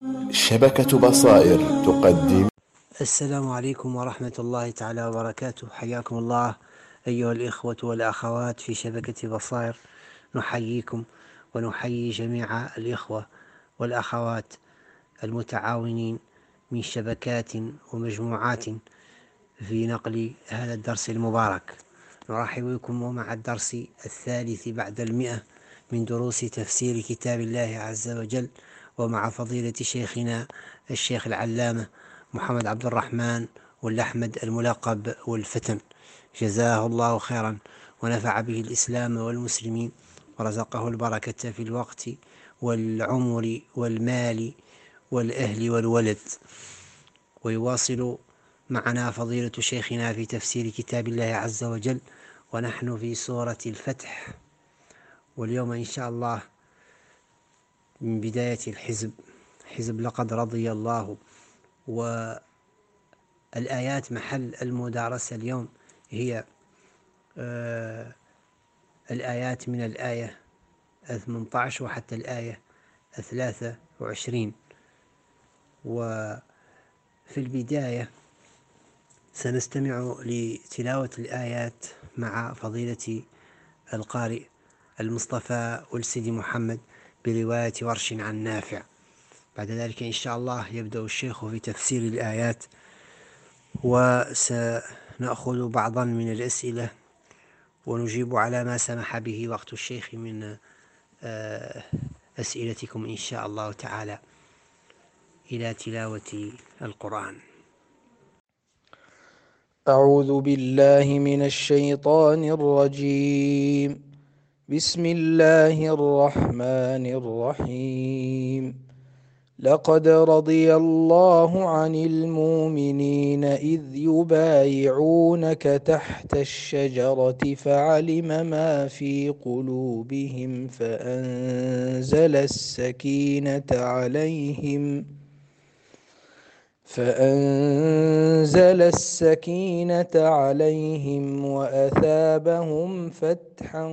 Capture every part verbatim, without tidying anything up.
شبكة بصائر تقدم. السلام عليكم ورحمة الله تعالى وبركاته. حياكم الله أيها الإخوة والأخوات في شبكة بصائر. نحييكم ونحيي جميع الإخوة والأخوات المتعاونين من شبكات ومجموعات في نقل هذا الدرس المبارك. نرحب بكم ومع الدرس الثالث بعد المئة من دروس تفسير كتاب الله عز وجل، ومع فضيلة شيخنا الشيخ العلامة محمد عبد الرحمن والأحمد الملقب والفتن، جزاه الله خيرا ونفع به الإسلام والمسلمين ورزقه البركة في الوقت والعمر والمال والأهل والولد. ويواصل معنا فضيلة شيخنا في تفسير كتاب الله عز وجل، ونحن في سورة الفتح، واليوم إن شاء الله من بداية الحزب، حزب لقد رضي الله. والآيات محل المدارسة اليوم هي آه الآيات من الآية ثمانية عشر وحتى الآية ثلاثة وعشرين. وفي البداية سنستمع لتلاوة الآيات مع فضيلة القارئ المصطفى ألسدي محمد برواية ورش عن نافع. بعد ذلك إن شاء الله يبدأ الشيخ في تفسير الآيات، وسنأخذ بعضا من الأسئلة ونجيب على ما سمح به وقت الشيخ من أسئلتكم إن شاء الله تعالى. إلى تلاوة القرآن. أعوذ بالله من الشيطان الرجيم. بسم الله الرحمن الرحيم. لقد رضي الله عن المؤمنين إذ يبايعونك تحت الشجرة فعلم ما في قلوبهم فأنزل السكينة عليهم فأنزل السكينة عليهم وأثابهم فتحا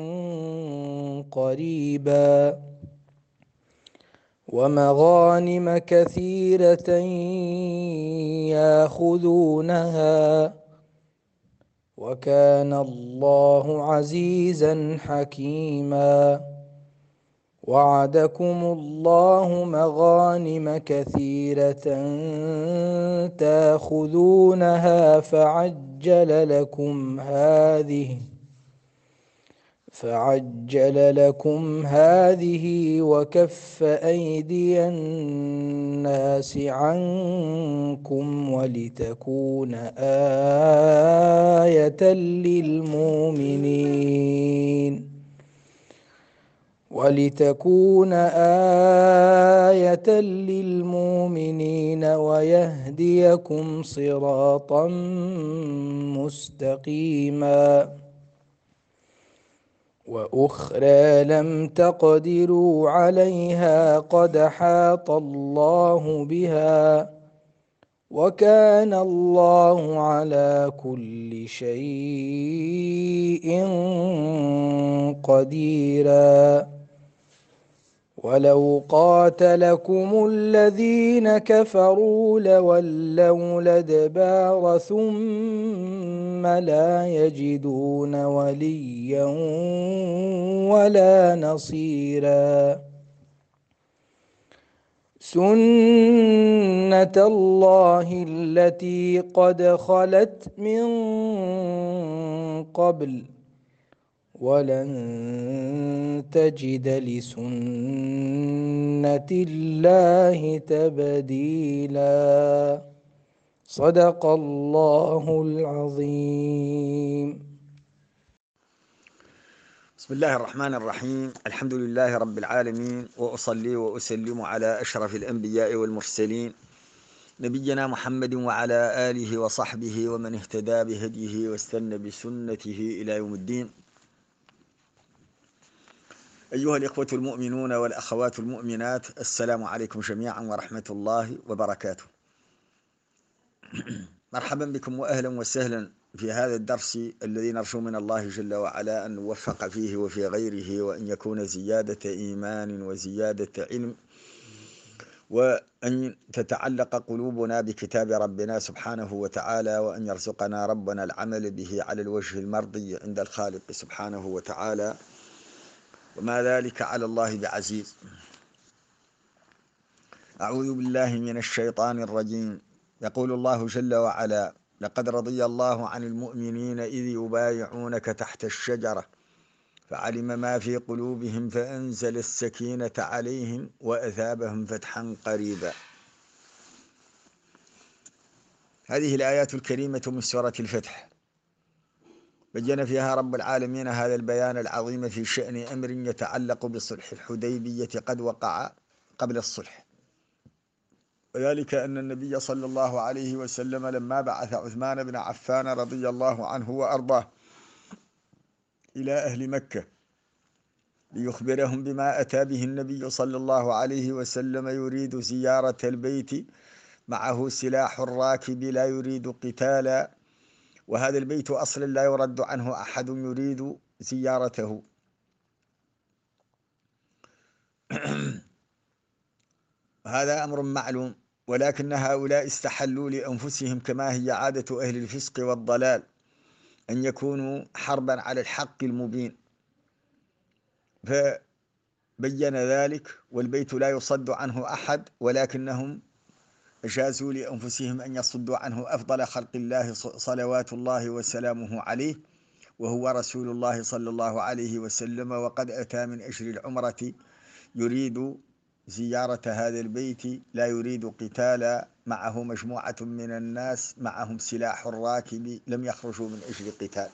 قريبا ومغانم كثيرة يأخذونها وكان الله عزيزا حكيما. وعدكم الله مغانم كثيرة تأخذونها فعجل لكم هذه فعجل لكم هذه وكف أيدي الناس عنكم ولتكون آية للمؤمنين ولتكون آية للمؤمنين ويهديكم صراطا مستقيما. وأخرى لم تقدروا عليها قد حاط الله بها وكان الله على كل شيء قديرا. ولو قاتلكم الذين كفروا لولوا الأدبار ثم لا يجدون وليا ولا نصيرا. سنة الله التي قد خلت من قبل ولن تجد لسنة الله تبديلا. صدق الله العظيم. بسم الله الرحمن الرحيم. الحمد لله رب العالمين، وأصلي وأسلم على أشرف الأنبياء والمرسلين نبينا محمد وعلى آله وصحبه ومن اهتدى بهديه واستنى بسنته إلى يوم الدين. أيها الإخوة المؤمنون والأخوات المؤمنات، السلام عليكم جميعا ورحمة الله وبركاته. مرحبا بكم وأهلا وسهلا في هذا الدرس الذي نرجو من الله جل وعلا أن نوفق فيه وفي غيره، وأن يكون زيادة إيمان وزيادة علم وأن تتعلق قلوبنا بكتاب ربنا سبحانه وتعالى، وأن يرزقنا ربنا العمل به على الوجه المرضي عند الخالق سبحانه وتعالى، وما ذلك على الله بعزيز. أعوذ بالله من الشيطان الرجيم. يقول الله جل وعلا: لقد رضي الله عن المؤمنين إذ يبايعونك تحت الشجرة فعلم ما في قلوبهم فأنزل السكينة عليهم وأثابهم فتحا قريبا. هذه الآيات الكريمة من سورة الفتح بين فيها رب العالمين هذا البيان العظيم في شأن أمر يتعلق بصلح الحديبية قد وقع قبل الصلح، وذلك أن النبي صلى الله عليه وسلم لما بعث عثمان بن عفان رضي الله عنه وأرضاه إلى أهل مكة ليخبرهم بما أتى به النبي صلى الله عليه وسلم يريد زيارة البيت معه سلاح الراكب لا يريد قتالا، وهذا البيت أصلا لا يرد عنه أحد يريد زيارته. هذا أمر معلوم، ولكن هؤلاء استحلوا لأنفسهم كما هي عادة أهل الفسق والضلال أن يكونوا حربا على الحق المبين، فبين ذلك، والبيت لا يصد عنه أحد، ولكنهم أجازوا لأنفسهم أن يصدوا عنه أفضل خلق الله صلوات الله وسلامه عليه، وهو رسول الله صلى الله عليه وسلم، وقد أتى من أجل العمرة يريد زيارة هذا البيت لا يريد قتالا، معه مجموعة من الناس معهم سلاح الراكب لم يخرجوا من أجل قتال،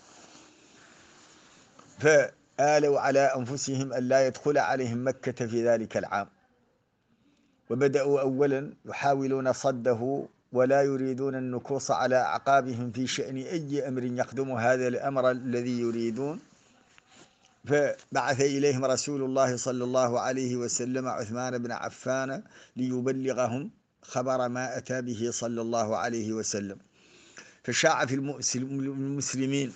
فآلوا على أنفسهم أن لا يدخل عليهم مكة في ذلك العام، وبدأوا أولا يحاولون صده ولا يريدون النكوص على أعقابهم في شأن أي أمر يخدم هذا الأمر الذي يريدون. فبعث إليهم رسول الله صلى الله عليه وسلم عثمان بن عفان ليبلغهم خبر ما أتى به صلى الله عليه وسلم، فشاع في المسلمين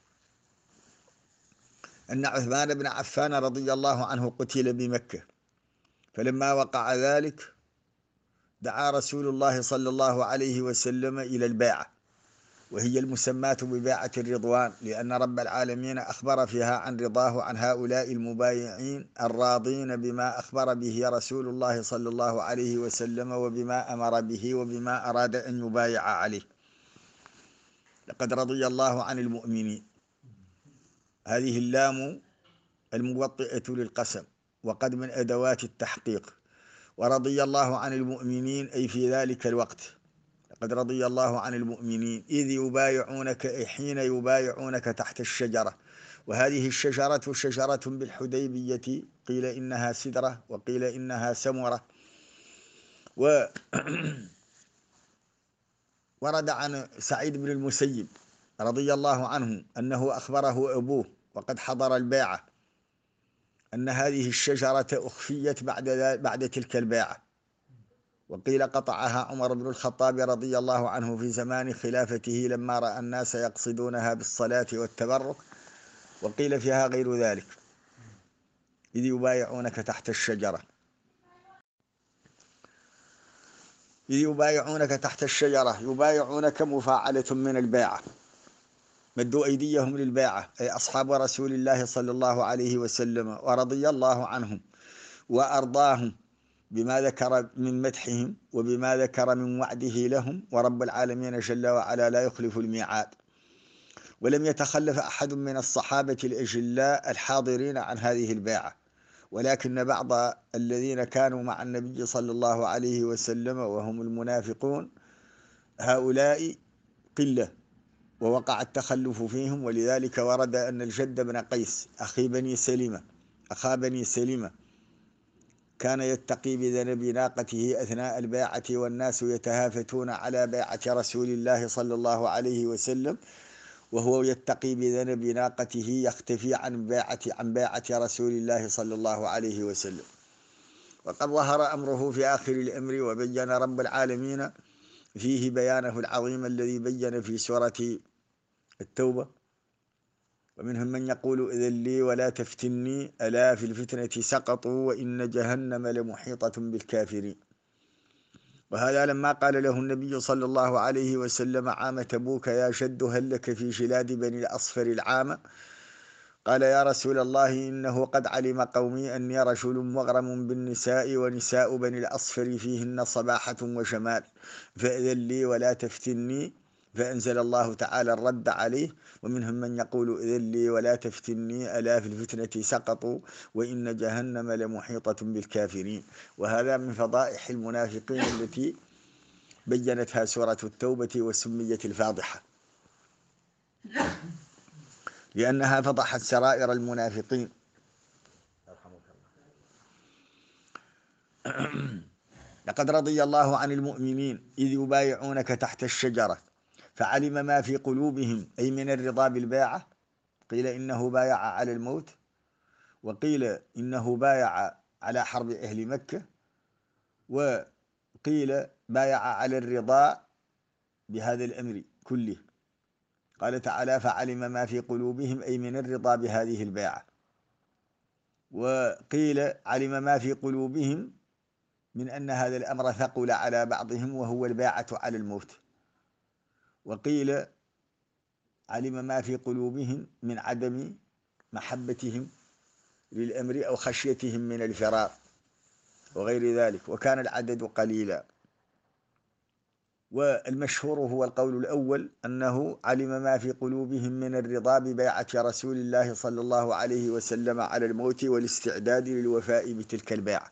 أن عثمان بن عفان رضي الله عنه قتل بمكة. فلما وقع ذلك دعا رسول الله صلى الله عليه وسلم إلى البيعة، وهي المسماة ببيعة الرضوان، لأن رب العالمين أخبر فيها عن رضاه عن هؤلاء المبايعين الراضين بما أخبر به رسول الله صلى الله عليه وسلم وبما أمر به وبما أراد أن يبايع عليه. لقد رضي الله عن المؤمنين، هذه اللام الموطئة للقسم، وقد من أدوات التحقيق، ورضي الله عن المؤمنين أي في ذلك الوقت. لقد رضي الله عن المؤمنين إذ يبايعونك أي حين يبايعونك تحت الشجرة، وهذه الشجرة شجرة بالحديبية، قيل إنها سدرة وقيل إنها سمرة. وورد عن سعيد بن المسيب رضي الله عنه أنه أخبره أبوه وقد حضر البيعة أن هذه الشجرة أخفيت بعد بعد تلك البيعة، وقيل قطعها عمر بن الخطاب رضي الله عنه في زمان خلافته لما رأى الناس يقصدونها بالصلاة والتبرك، وقيل فيها غير ذلك. إذ يبايعونك تحت الشجرة، إذ يبايعونك تحت الشجرة، يبايعونك مفاعلة من البيعة، مدوا أيديهم للبيعة، أي أصحاب رسول الله صلى الله عليه وسلم، ورضي الله عنهم وأرضاهم بما ذكر من مدحهم وبما ذكر من وعده لهم، ورب العالمين جل وعلا لا يخلف الميعاد. ولم يتخلف أحد من الصحابة الأجلاء الحاضرين عن هذه البيعة، ولكن بعض الذين كانوا مع النبي صلى الله عليه وسلم وهم المنافقون هؤلاء قلة، ووقع التخلف فيهم، ولذلك ورد أن الجد بن قيس أخي بني سلمة أخا بني سلمة كان يتقي بذنب ناقته أثناء البيعة، والناس يتهافتون على بيعة رسول الله صلى الله عليه وسلم، وهو يتقي بذنب ناقته يختفي عن بيعة عن بيعة رسول الله صلى الله عليه وسلم. وقد ظهر أمره في آخر الأمر، وبين رب العالمين فيه بيانه العظيم الذي بين في سورة التوبة: ومنهم من يقول إذن لي ولا تفتني ألا في الفتنة سقطوا وإن جهنم لمحيطة بالكافرين. وهذا لما قال له النبي صلى الله عليه وسلم عام تبوك يا شد هل لك في جلاد بني الأصفر العام؟ قال يا رسول الله إنه قد علم قومي أني رجل مغرم بالنساء ونساء بني الأصفر فيهن صباحة وجمال فأذن لي ولا تفتني. فأنزل الله تعالى الرد عليه ومنهم من يقول إذن لي ولا تفتني ألا في الفتنة سقطوا وإن جهنم لمحيطة بالكافرين. وهذا من فضائح المنافقين التي بينتها سورة التوبة وسميت الفاضحة، لأنها فضحت سرائر المنافقين. لقد رضي الله عن المؤمنين إذ يبايعونك تحت الشجرة فعلم ما في قلوبهم، أي من الرضا بالباعة. قيل إنه بايع على الموت، وقيل إنه بايع على حرب أهل مكة، وقيل بايع على الرضا بهذا الأمر كله. قال تعالى فعلم ما في قلوبهم، أي من الرضا بهذه البيعة. وقيل علم ما في قلوبهم من أن هذا الأمر ثقل على بعضهم وهو الباعة على الموت. وقيل علم ما في قلوبهم من عدم محبتهم للأمر أو خشيتهم من الفراق وغير ذلك، وكان العدد قليلا. والمشهور هو القول الأول أنه علم ما في قلوبهم من الرضا ببيعة رسول الله صلى الله عليه وسلم على الموت والاستعداد للوفاء بتلك البيعة،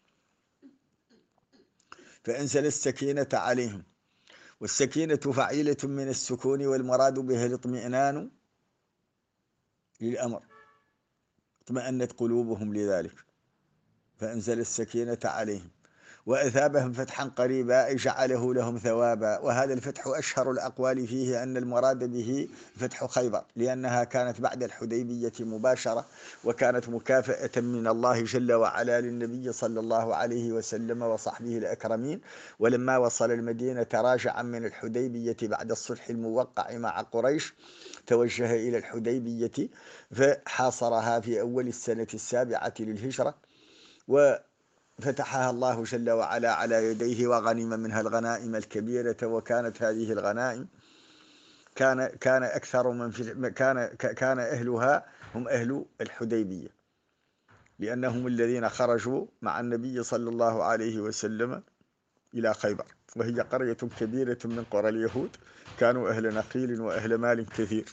فأنزل السكينة عليهم. والسكينة فعيلة من السكون، والمراد بها الاطمئنان للأمر، اطمأنت قلوبهم لذلك فأنزل السكينة عليهم. وأثابهم فتحا قريبا، أي جعله لهم ثوابا. وهذا الفتح أشهر الأقوال فيه أن المراد به فتح خيبر، لأنها كانت بعد الحديبية مباشرة، وكانت مكافأة من الله جل وعلا للنبي صلى الله عليه وسلم وصحبه الأكرمين. ولما وصل المدينة راجعا من الحديبية بعد الصلح الموقع مع قريش توجه إلى الحديبية فحاصرها في أول السنة السابعة للهجرة، و فتحها الله جل وعلا على يديه وغنم منها الغنائم الكبيرة. وكانت هذه الغنائم كان كان أكثر من في كان كان أهلها هم أهل الحديبية، لأنهم الذين خرجوا مع النبي صلى الله عليه وسلم إلى خيبر، وهي قرية كبيرة من قرى اليهود، كانوا أهل نخيل وأهل مال كثير.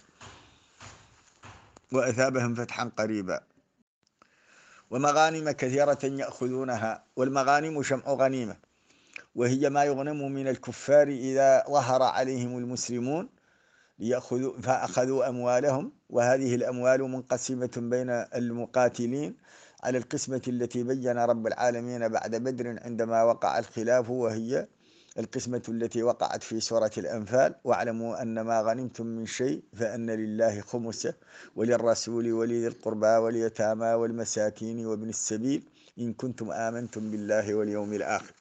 وأثابهم فتحا قريبا ومغانم كثيرة يأخذونها. والمغانم جمع غنيمة، وهي ما يغنم من الكفار إذا ظهر عليهم المسلمون ليأخذوا فأخذوا أموالهم. وهذه الأموال منقسمة بين المقاتلين على القسمة التي بين رب العالمين بعد بدر عندما وقع الخلاف، وهي القسمة التي وقعت في سورة الأنفال: واعلموا أن ما غنمتم من شيء فأن لله خمسه وللرسول ولذي القربى واليتامى والمساكين وابن السبيل إن كنتم آمنتم بالله واليوم الآخر.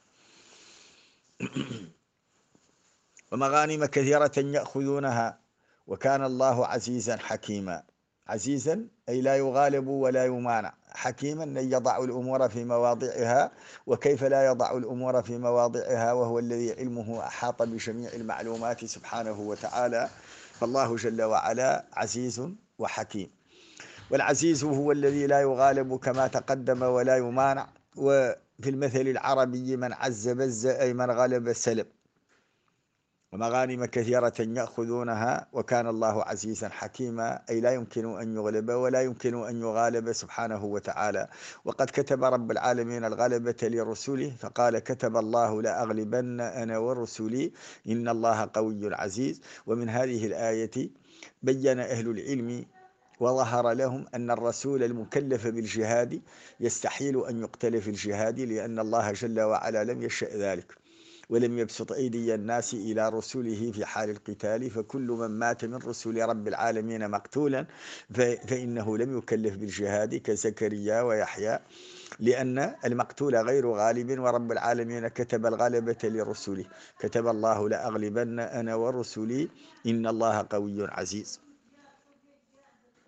ومغانم كثيرة يأخذونها وكان الله عزيزا حكيما. عزيزا أي لا يغالب ولا يمانع، حكيما أن يضع الأمور في مواضعها. وكيف لا يضع الأمور في مواضعها وهو الذي علمه أحاط بجميع المعلومات سبحانه وتعالى؟ فالله جل وعلا عزيز وحكيم. والعزيز هو الذي لا يغالب كما تقدم ولا يمانع. وفي المثل العربي من عز بز، أي من غلب سلب. ومغانم كثيرة يأخذونها وكان الله عزيزا حكيما، أي لا يمكن أن يغلب ولا يمكن أن يغالب سبحانه وتعالى. وقد كتب رب العالمين الغلبة لرسله فقال: كتب الله لأغلبن أنا ورسلي إن الله قوي عزيز. ومن هذه الآية بين أهل العلم وظهر لهم أن الرسول المكلف بالجهاد يستحيل أن يقتل في الجهاد، لأن الله جل وعلا لم يشأ ذلك ولم يبسط أيدي الناس إلى رسله في حال القتال. فكل من مات من رسل رب العالمين مقتولا فإنه لم يكلف بالجهاد كزكريا ويحيى، لأن المقتول غير غالب، ورب العالمين كتب الغلبة لرسله. كتب الله لأغلبن أنا ورسلي إن الله قوي عزيز.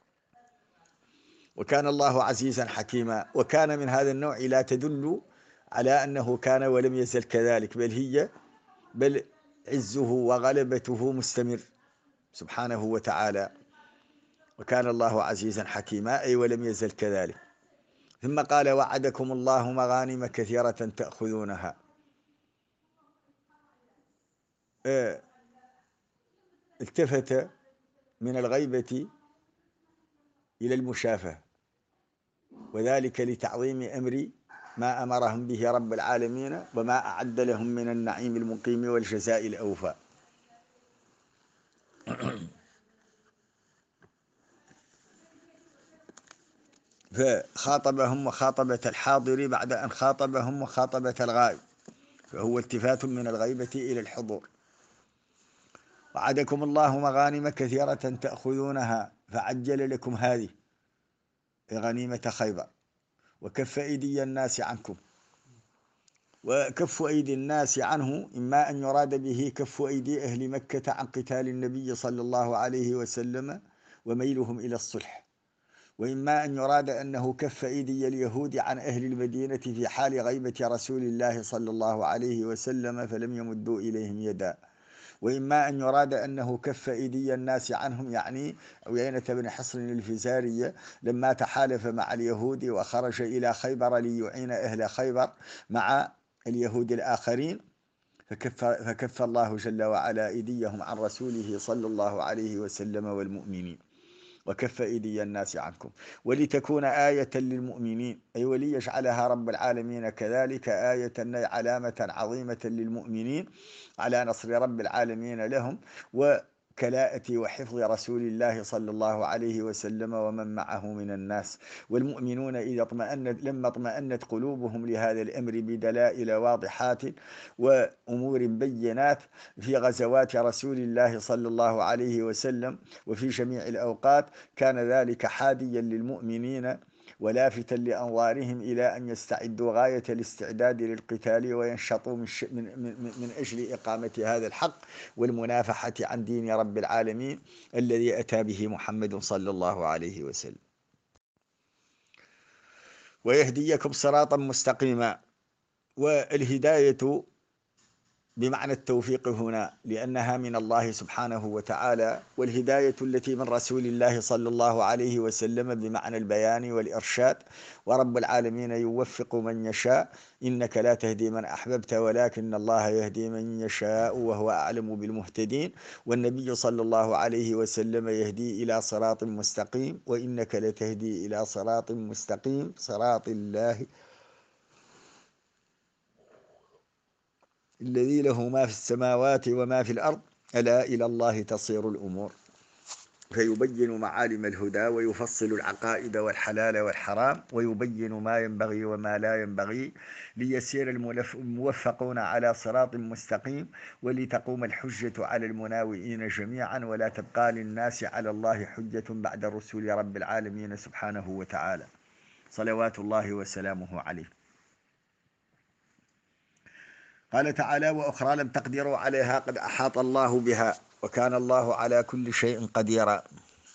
وكان الله عزيزا حكيما. وكان من هذا النوع لا تدل على أنه كان ولم يزل كذلك، بل هي بل عزه وغلبته مستمر سبحانه وتعالى، وكان الله عزيزا حكيما، أي ولم يزل كذلك. ثم قال وعدكم الله مغانم كثيرة تأخذونها. اه التفت من الغيبة إلى المشافهة، وذلك لتعظيم أمر ما أمرهم به رب العالمين وما أعد لهم من النعيم المقيم والجزاء الأوفى. فخاطبهم مخاطبة الحاضر بعد أن خاطبهم مخاطبة الغائب، فهو التفات من الغيبة إلى الحضور. وعدكم الله مغانم كثيرة تأخذونها فعجل لكم هذه غنيمة خيبر وكف أيدي الناس عنكم. وكف أيدي الناس عنه إما أن يراد به كف أيدي أهل مكة عن قتال النبي صلى الله عليه وسلم وميلهم إلى الصلح، وإما أن يراد أنه كف أيدي اليهود عن أهل المدينة في حال غيبة رسول الله صلى الله عليه وسلم فلم يمدوا إليهم يدا، وإما أن يراد أنه كف أيدي الناس عنهم، يعني عيينة بن حصن الفزاري لما تحالف مع اليهود وخرج إلى خيبر ليعين أهل خيبر مع اليهود الآخرين، فكف, فكف الله جل وعلا أيديهم عن رسوله صلى الله عليه وسلم والمؤمنين، وكف أيدي الناس عنكم ولتكون آية للمؤمنين، أي وليجعلها رب العالمين كذلك آية علامة عظيمة للمؤمنين على نصر رب العالمين لهم وكلاءة وحفظ رسول الله صلى الله عليه وسلم ومن معه من الناس. والمؤمنون إذا اطمأنت لما اطمأنت قلوبهم لهذا الأمر بدلائل واضحات وأمور بينات في غزوات رسول الله صلى الله عليه وسلم وفي جميع الأوقات، كان ذلك حاديا للمؤمنين ولافتا لأنظارهم إلى أن يستعدوا غاية الاستعداد للقتال وينشطوا من, من, من, من أجل إقامة هذا الحق والمنافحة عن دين رب العالمين الذي أتى به محمد صلى الله عليه وسلم، ويهديكم صراطا مستقيما. والهداية بمعنى التوفيق هنا لأنها من الله سبحانه وتعالى، والهداية التي من رسول الله صلى الله عليه وسلم بمعنى البيان والإرشاد، ورب العالمين يوفق من يشاء، إنك لا تهدي من أحببت ولكن الله يهدي من يشاء وهو أعلم بالمهتدين. والنبي صلى الله عليه وسلم يهدي إلى صراط مستقيم، وإنك لتهدي إلى صراط مستقيم صراط الله الذي له ما في السماوات وما في الأرض ألا إلى الله تصير الأمور. فيبين معالم الهدى ويفصل العقائد والحلال والحرام ويبين ما ينبغي وما لا ينبغي ليسير الموفقون على صراط مستقيم، ولتقوم الحجة على المناوئين جميعا، ولا تبقى للناس على الله حجة بعد رسول رب العالمين سبحانه وتعالى صلوات الله وسلامه عليه. قال تعالى وأخرى لم تقدروا عليها قد أحاط الله بها وكان الله على كل شيء قديرا.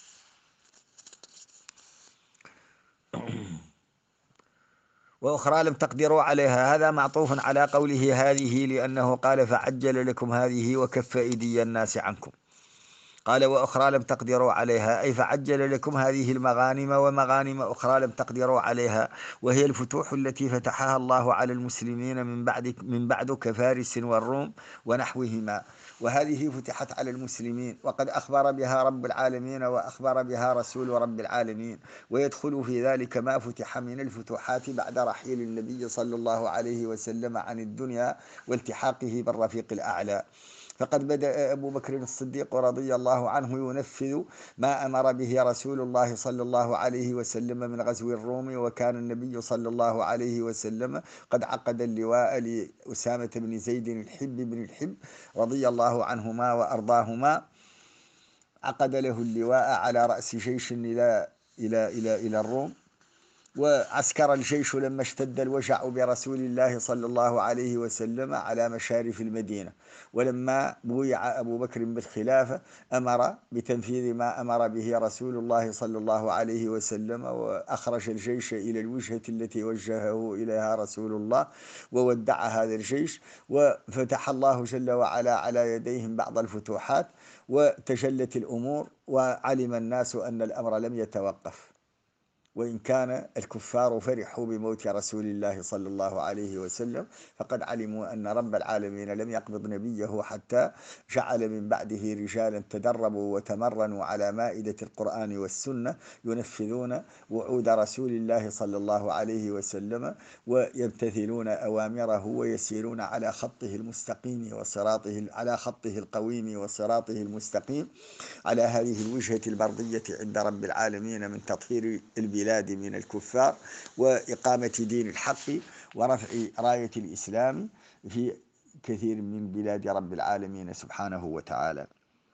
وأخرى لم تقدروا عليها، هذا معطوف على قوله هذه لأنه قال فعجل لكم هذه وكف أيدي الناس عنكم. قال وأخرى لم تقدروا عليها أي فعجل لكم هذه المغانم ومغانم أخرى لم تقدروا عليها، وهي الفتوح التي فتحها الله على المسلمين من بعد من بعد كفارس والروم ونحوهما، وهذه فتحت على المسلمين وقد أخبر بها رب العالمين وأخبر بها رسول رب العالمين، ويدخل في ذلك ما فتح من الفتوحات بعد رحيل النبي صلى الله عليه وسلم عن الدنيا والتحاقه بالرفيق الأعلى. فقد بدأ أبو بكر الصديق رضي الله عنه ينفذ ما أمر به رسول الله صلى الله عليه وسلم من غزو الروم، وكان النبي صلى الله عليه وسلم قد عقد اللواء لأسامة بن زيد الحب بن الحب رضي الله عنهما وأرضاهما، عقد له اللواء على رأس جيش إلى إلى إلى إلى الروم وعسكر الجيش لما اشتد الوجع برسول الله صلى الله عليه وسلم على مشارف المدينة، ولما بويع أبو بكر بالخلافة أمر بتنفيذ ما أمر به رسول الله صلى الله عليه وسلم، وأخرج الجيش إلى الوجهة التي وجهه إليها رسول الله، وودع هذا الجيش، وفتح الله جل وعلا على يديهم بعض الفتوحات، وتجلت الأمور، وعلم الناس أن الأمر لم يتوقف. وإن كان الكفار فرحوا بموت رسول الله صلى الله عليه وسلم، فقد علموا أن رب العالمين لم يقبض نبيه حتى جعل من بعده رجالا تدربوا وتمرنوا على مائدة القرآن والسنة، ينفذون وعود رسول الله صلى الله عليه وسلم، ويمتثلون أوامره، ويسيرون على خطه المستقيم وصراطه على خطه القويم وصراطه المستقيم، على هذه الوجهة البرضية عند رب العالمين من تطهير البلاد من الكفار، وإقامة دين الحق، ورفع راية الإسلام في كثير من بلاد رب العالمين سبحانه وتعالى.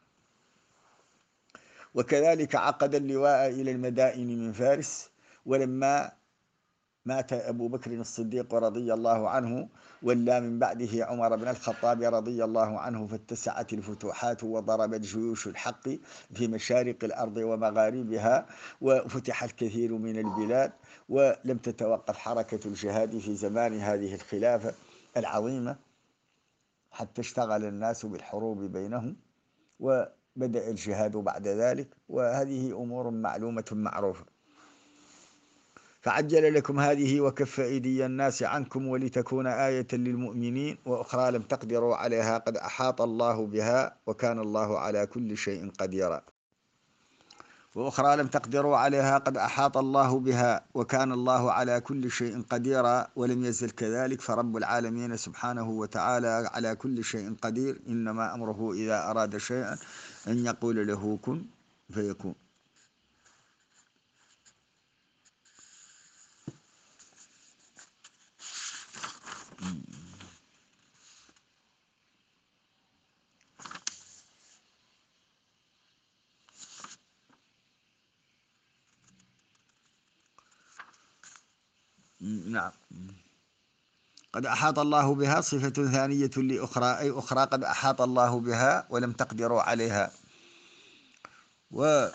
وكذلك عقد اللواء إلى المدائن من فارس، ولما مات أبو بكر الصديق رضي الله عنه، ولى من بعده عمر بن الخطاب رضي الله عنه، فاتسعت الفتوحات وضربت جيوش الحق في مشارق الأرض ومغاربها، وفتح الكثير من البلاد، ولم تتوقف حركة الجهاد في زمان هذه الخلافة العظيمة، حتى اشتغل الناس بالحروب بينهم، وبدأ الجهاد بعد ذلك، وهذه أمور معلومة معروفة. فعجل لكم هذه وكف أيدي الناس عنكم ولتكون آية للمؤمنين، وأخرى لم تقدروا عليها قد أحاط الله بها وكان الله على كل شيء قديرا. وأخرى لم تقدروا عليها قد أحاط الله بها وكان الله على كل شيء قديرا، ولم يزل كذلك، فرب العالمين سبحانه وتعالى على كل شيء قدير، إنما أمره إذا أراد شيئا أن يقول له كن فيكون. نعم. قد أحاط الله بها صفة ثانية لأخرى، أي أخرى قد أحاط الله بها ولم تقدروا عليها. و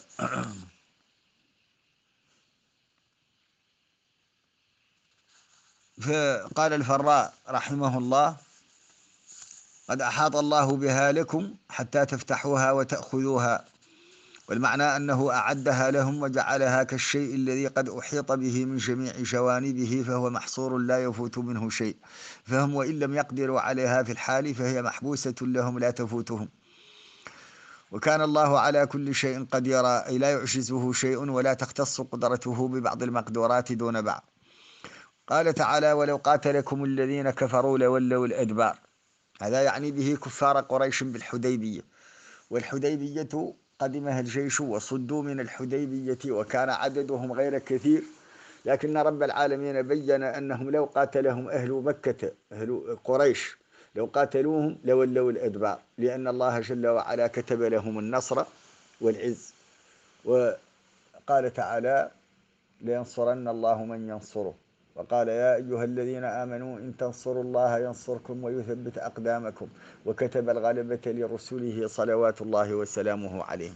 فقال الفراء رحمه الله: قد أحاط الله بها لكم حتى تفتحوها وتأخذوها، والمعنى أنه أعدها لهم وجعلها كالشيء الذي قد أحيط به من جميع جوانبه، فهو محصور لا يفوت منه شيء، فهم وإن لم يقدروا عليها في الحال فهي محبوسة لهم لا تفوتهم. وكان الله على كل شيء قديرا، أي لا يعجزه شيء ولا تختص قدرته ببعض المقدورات دون بعض. قال تعالى: ولو قاتلكم الذين كفروا لولوا الأدبار. هذا يعني به كفار قريش بالحديبية، والحديبية قدمها الجيش وصدوا من الحديبية وكان عددهم غير كثير، لكن رب العالمين بين أنهم لو قاتلهم أهل مكة أهل قريش لو قاتلوهم لولوا الأدبار، لأن الله جل وعلا كتب لهم النصر والعز. وقال تعالى: لينصرن الله من ينصره، وقال: يا أيها الذين آمنوا إن تنصروا الله ينصركم ويثبت أقدامكم، وكتب الغلبة لرسله صلوات الله وسلامه عليهم.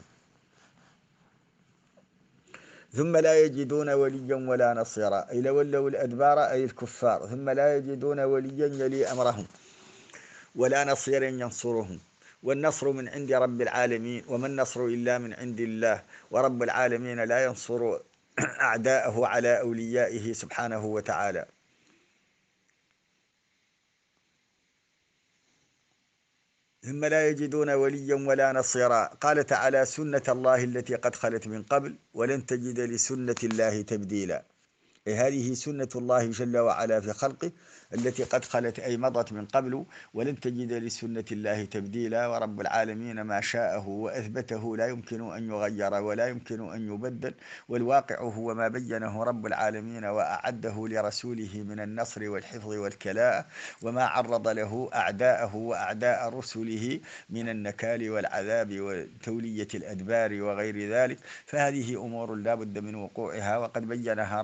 ثم لا يجدون وليا ولا نصيرا، أي لولوا الأدبار أي الكفار، ثم لا يجدون وليا يلي أمرهم ولا نصيرا ينصرهم. والنصر من عند رب العالمين، وما النصر إلا من عند الله، ورب العالمين لا ينصر أعداءه على أوليائه سبحانه وتعالى. ثم لا يجدون وليا ولا نصيرا. قال تعالى: سنة الله التي قد خلت من قبل ولن تجد لسنة الله تبديلا. هذه سنة الله جل وعلا في خلقه التي قد خلت أي مضت من قبل، ولن تجد لسنة الله تبديلا. ورب العالمين ما شاءه وأثبته لا يمكن أن يغير ولا يمكن أن يبدل، والواقع هو ما بينه رب العالمين وأعده لرسوله من النصر والحفظ والكلاء، وما عرض له أعداءه وأعداء رسله من النكال والعذاب وتولية الأدبار وغير ذلك. فهذه أمور لا بد من وقوعها، وقد بينها رب العالمين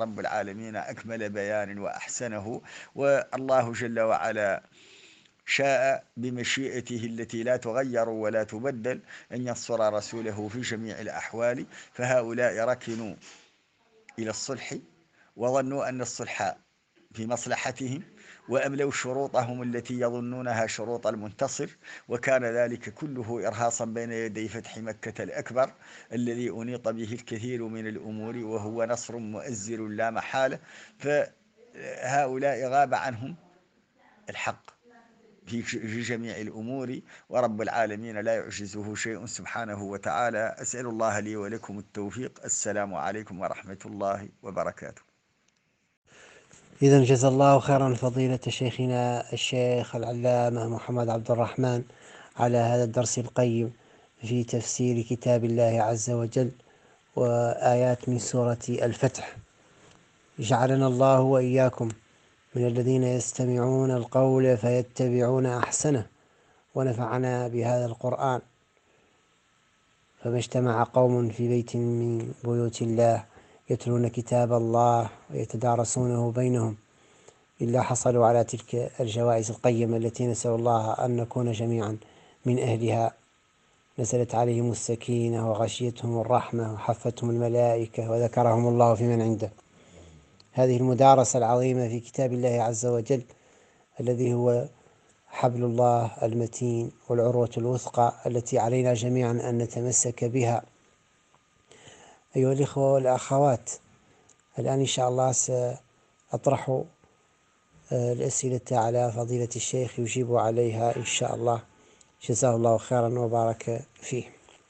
العالمين أكمل بيان وأحسنه. والله جل وعلا شاء بمشيئته التي لا تغير ولا تبدل أن ينصر رسوله في جميع الأحوال، فهؤلاء ركنوا إلى الصلح وظنوا أن الصلح في مصلحتهم، وأملوا شروطهم التي يظنونها شروط المنتصر، وكان ذلك كله إرهاصا بين يدي فتح مكة الأكبر الذي أنيط به الكثير من الأمور، وهو نصر مؤزر لا محالة. فهؤلاء غاب عنهم الحق في جميع الأمور، ورب العالمين لا يعجزه شيء سبحانه وتعالى. أسأل الله لي ولكم التوفيق. السلام عليكم ورحمة الله وبركاته. إذا جزا الله خيرا فضيلة شيخنا الشيخ العلامة محمد عبد الرحمن على هذا الدرس القيم في تفسير كتاب الله عز وجل وآيات من سورة الفتح. جعلنا الله وإياكم من الذين يستمعون القول فيتبعون أحسنه، ونفعنا بهذا القرآن. فما اجتمع قوم في بيت من بيوت الله يتلون كتاب الله ويتدارسونه بينهم إلا حصلوا على تلك الجوائز القيمة التي نسأل الله أن نكون جميعا من أهلها. نزلت عليهم السكينة وغشيتهم الرحمة وحفتهم الملائكة وذكرهم الله في من عنده. هذه المدارسة العظيمة في كتاب الله عز وجل الذي هو حبل الله المتين والعروة الوثقى التي علينا جميعا أن نتمسك بها. أيها الإخوة والأخوات، الآن إن شاء الله سأطرح الأسئلة على فضيلة الشيخ يجيب عليها إن شاء الله. جزاه الله خيرا وبارك فيه.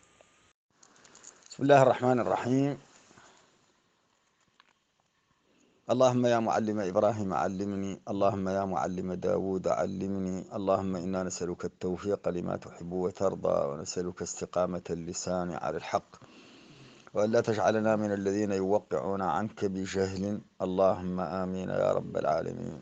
بسم الله الرحمن الرحيم. اللهم يا معلم إبراهيم علمني، اللهم يا معلم داود علمني، اللهم إنا نسألك التوفيق لما تحب وترضى، ونسألك استقامة اللسان على الحق، وأن لا تجعلنا من الذين يوقعون عنك بجهل، اللهم آمين يا رب العالمين.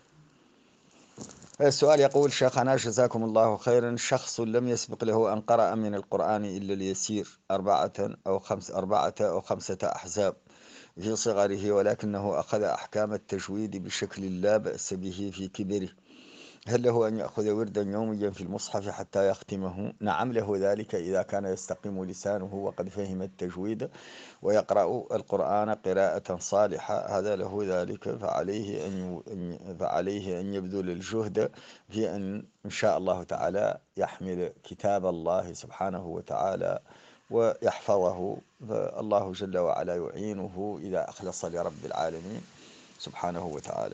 السؤال يقول: شيخنا جزاكم الله خيرا، شخص لم يسبق له أن قرأ من القرآن إلا اليسير أربعة أو خمس أربعة أو خمسة أحزاب في صغره، ولكنه أخذ أحكام التجويد بشكل لا بأس به في كبره، هل له أن يأخذ وردا يوميا في المصحف حتى يختمه؟ نعم، له ذلك إذا كان يستقيم لسانه وقد فهم التجويد ويقرأ القرآن قراءة صالحة، هذا له ذلك. فعليه أن فعليه أن يبذل الجهد في أن إن شاء الله تعالى يحمل كتاب الله سبحانه وتعالى ويحفظه، فالله جل وعلا يعينه إذا أخلص لرب العالمين سبحانه وتعالى.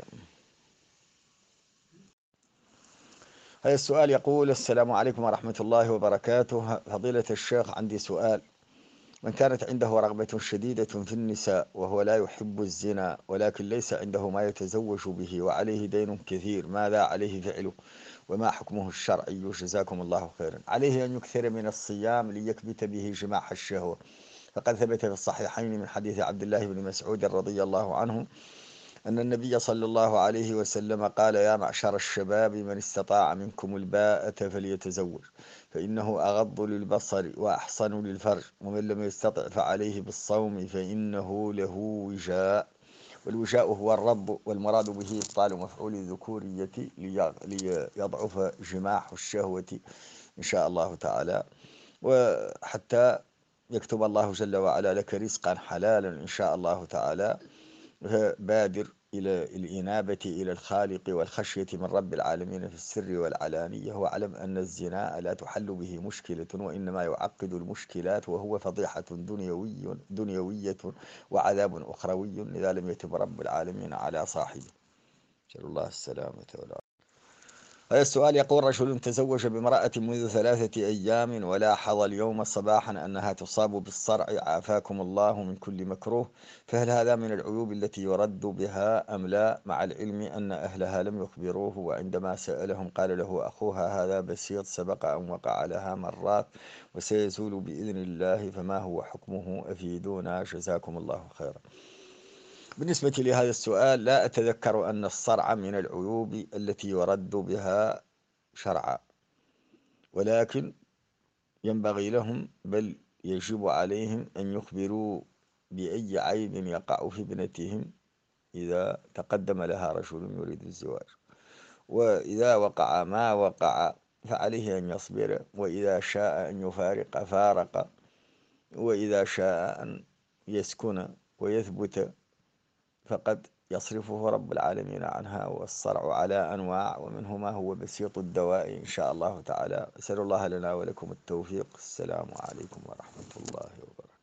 هذا السؤال يقول: السلام عليكم ورحمة الله وبركاته، فضيلة الشيخ، عندي سؤال. من كانت عنده رغبة شديدة في النساء وهو لا يحب الزنا، ولكن ليس عنده ما يتزوج به وعليه دين كثير، ماذا عليه فعله وما حكمه الشرعي؟ جزاكم الله خيرا. عليه أن يكثر من الصيام ليكبت به جماح الشهوة، فقد ثبت في الصحيحين من حديث عبد الله بن مسعود رضي الله عنه أن النبي صلى الله عليه وسلم قال: يا معشر الشباب، من استطاع منكم الباءة فليتزوج، فإنه أغض للبصر وأحصن للفرج، ومن لم يستطع فعليه بالصوم فإنه له وجاء، والوجاء هو الرب، والمراد به إبطال مفعول الذكورية ليضعف جماح الشهوة إن شاء الله تعالى، وحتى يكتب الله جل وعلا لك رزقا حلالا إن شاء الله تعالى. فبادر إلى الإنابة إلى الخالق والخشية من رب العالمين في السر والعلانية، واعلم أن الزنا لا تحل به مشكلة، وإنما يعقد المشكلات، وهو فضيحة دنيوي دنيوية وعذاب أخروي إذا لم يتب رب العالمين على صاحبه. نسأل الله السلامة والعافية. هذا السؤال يقول: رجل تزوج بامرأة منذ ثلاثة أيام ولاحظ اليوم صباحا أنها تصاب بالصرع، عافاكم الله من كل مكروه، فهل هذا من العيوب التي يرد بها أم لا؟ مع العلم أن أهلها لم يخبروه، وعندما سألهم قال له أخوها: هذا بسيط، سبق أن وقع لها مرات وسيزول بإذن الله، فما هو حكمه؟ أفيدونا جزاكم الله خيرا. بالنسبة لهذا السؤال، لا أتذكر أن الصرع من العيوب التي يرد بها شرعا، ولكن ينبغي لهم بل يجب عليهم أن يخبروا بأي عيب يقع في ابنتهم إذا تقدم لها رجل يريد الزواج، وإذا وقع ما وقع فعليه أن يصبر، وإذا شاء أن يفارق فارق، وإذا شاء أن يسكن ويثبت فقد يصرفه رب العالمين عنها. والصرع على أنواع، ومنه ما هو بسيط الدواء إن شاء الله تعالى. أسأل الله لنا ولكم التوفيق. السلام عليكم ورحمة الله وبركاته.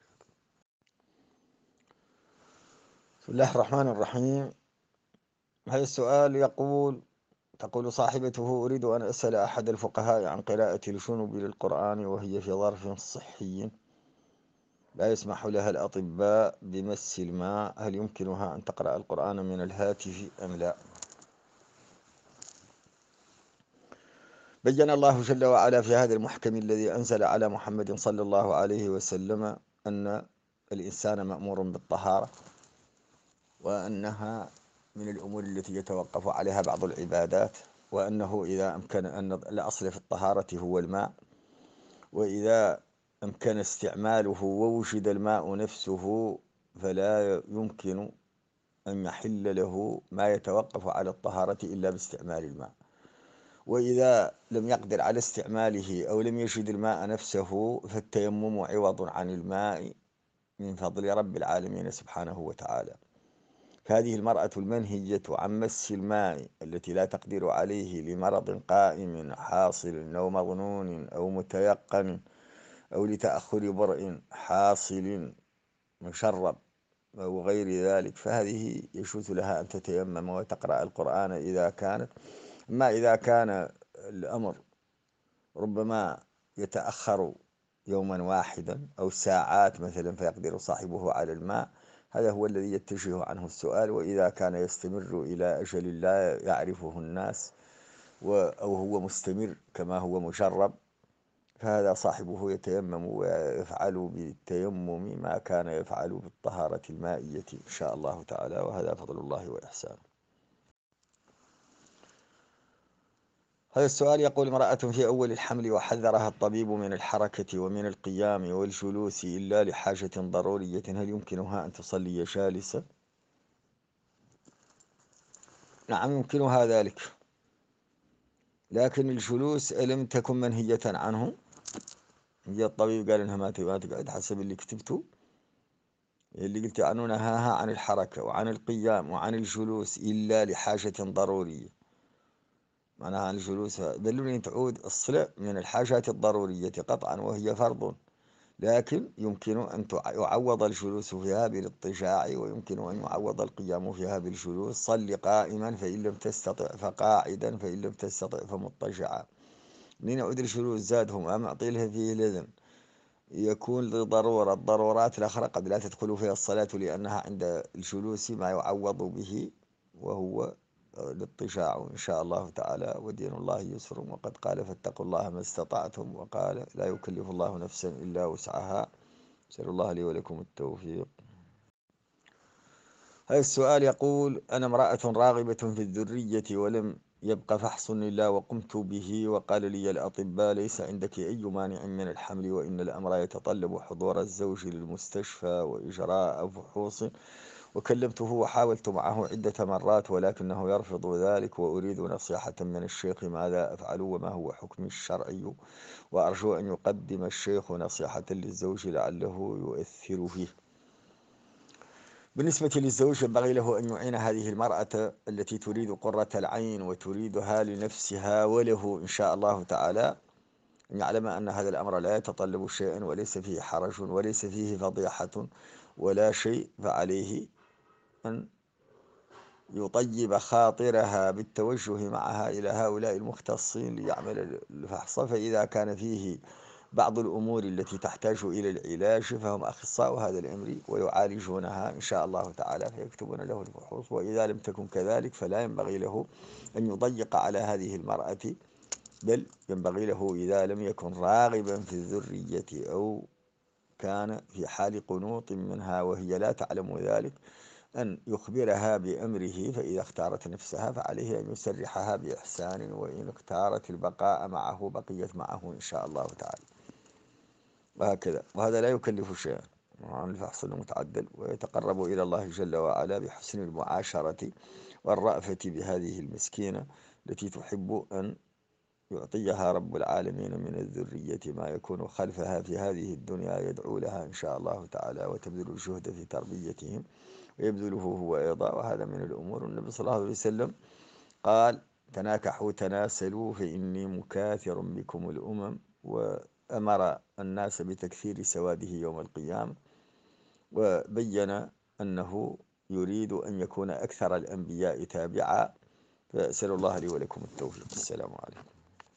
بسم الله الرحمن الرحيم. هذا السؤال يقول تقول صاحبته: أريد أن أسأل أحد الفقهاء عن قراءة الجنب للقرآن وهي في ظرف صحي لا يسمح لها الأطباء بمس الماء، هل يمكنها أن تقرأ القرآن من الهاتف أم لا؟ بين الله جل وعلا في هذا المحكم الذي أنزل على محمد صلى الله عليه وسلم أن الإنسان مأمور بالطهارة، وأنها من الأمور التي يتوقف عليها بعض العبادات، وأنه إذا أمكن أن الأصل في الطهارة هو الماء، وإذا أمكن استعماله ووجد الماء نفسه فلا يمكن أن يحل له ما يتوقف على الطهارة إلا باستعمال الماء، وإذا لم يقدر على استعماله أو لم يجد الماء نفسه فالتيمم عوض عن الماء من فضل رب العالمين سبحانه وتعالى. هذه المرأة المنهية عن مس الماء التي لا تقدر عليه لمرض قائم حاصل أو مظنون أو متيقن أو لتأخر برء حاصل مشرب أو غير ذلك، فهذه يجوز لها أن تتيمم وتقرأ القرآن إذا كانت. أما إذا كان الأمر ربما يتأخر يوما واحدا أو ساعات مثلا فيقدر صاحبه على الماء، هذا هو الذي يتجه عنه السؤال. وإذا كان يستمر إلى أجل لا يعرفه الناس أو هو مستمر كما هو مجرب، فهذا صاحبه يتيمم ويفعل بالتيمم ما كان يفعل بالطهارة المائية إن شاء الله تعالى، وهذا فضل الله وإحسانه. هذا السؤال يقول: امرأة في أول الحمل وحذرها الطبيب من الحركة ومن القيام والجلوس إلا لحاجة ضرورية، هل يمكنها أن تصلي جالسة؟ نعم يمكنها ذلك، لكن الجلوس ألم تكن منهية عنه؟ هي الطبيب قال إنها ما تقعد حسب اللي كتبته، اللي قلت عنه نهاها عن الحركة وعن القيام وعن الجلوس إلا لحاجة ضرورية. معناها عن الجلوس دلوني تعود الصلة من الحاجات الضرورية قطعا وهي فرض، لكن يمكن أن يعوض الجلوس فيها بالاضطجاع، ويمكن أن يعوض القيام فيها بالجلوس. صل قائما فإن لم تستطع فقاعدا، فإن لم تستطع فمضطجعا. منين يعود الجلوس زادهم أم أعطي لها فيه لذن يكون لضرورة، الضرورات الأخرى قد لا تدخل فيها الصلاة لأنها عند الجلوس ما يعوض به وهو الاضطجاع إن شاء الله تعالى. ودين الله يسر، وقد قال: فاتقوا الله ما استطعتم، وقال: لا يكلف الله نفسا إلا وسعها. أسأل الله لي ولكم التوفيق. هذا السؤال يقول: أنا امرأة راغبة في الذرية ولم يبقى فحص إلا وقمت به، وقال لي الأطباء: ليس عندك أي مانع من الحمل، وإن الأمر يتطلب حضور الزوج للمستشفى وإجراء فحوص. وكلمته وحاولت معه عدة مرات ولكنه يرفض ذلك، وأريد نصيحة من الشيخ ماذا أفعل وما هو حكمي الشرعي، وأرجو أن يقدم الشيخ نصيحة للزوج لعله يؤثر فيه. بالنسبة للزوج ينبغي له أن يعين هذه المرأة التي تريد قرة العين وتريدها لنفسها وله إن شاء الله تعالى، أن يعلم أن هذا الأمر لا يتطلب شيئا وليس فيه حرج وليس فيه فضيحة ولا شيء، فعليه أن يطيب خاطرها بالتوجه معها إلى هؤلاء المختصين ليعمل الفحص، فإذا كان فيه بعض الأمور التي تحتاج إلى العلاج فهم أخصاء هذا الأمر ويعالجونها إن شاء الله تعالى، فيكتبون له الفحوص. وإذا لم تكن كذلك فلا ينبغي له أن يضيق على هذه المرأة، بل ينبغي له إذا لم يكن راغبا في الذرية أو كان في حال قنوط منها وهي لا تعلم ذلك أن يخبرها بأمره، فإذا اختارت نفسها فعليه أن يسرحها بإحسان، وإن اختارت البقاء معه بقيت معه إن شاء الله تعالى، وهكذا. وهذا لا يكلف شيئا. عن الفحص المتعدل، ويتقرب إلى الله جل وعلا بحسن المعاشرة والرأفة بهذه المسكينة التي تحب أن يعطيها رب العالمين من الذرية ما يكون خلفها في هذه الدنيا، يدعو لها إن شاء الله تعالى وتبذل الجهد في تربيتهم ويبذله هو أيضا. وهذا من الأمور. النبي صلى الله عليه وسلم قال: تناكحوا تناسلوا فإني مكاثر بكم الأمم، وأمر الناس بتكثير سواده يوم القيامة، وبين أنه يريد أن يكون أكثر الأنبياء تابعا. فأسأل الله لي ولكم التوفيق. السلام عليكم.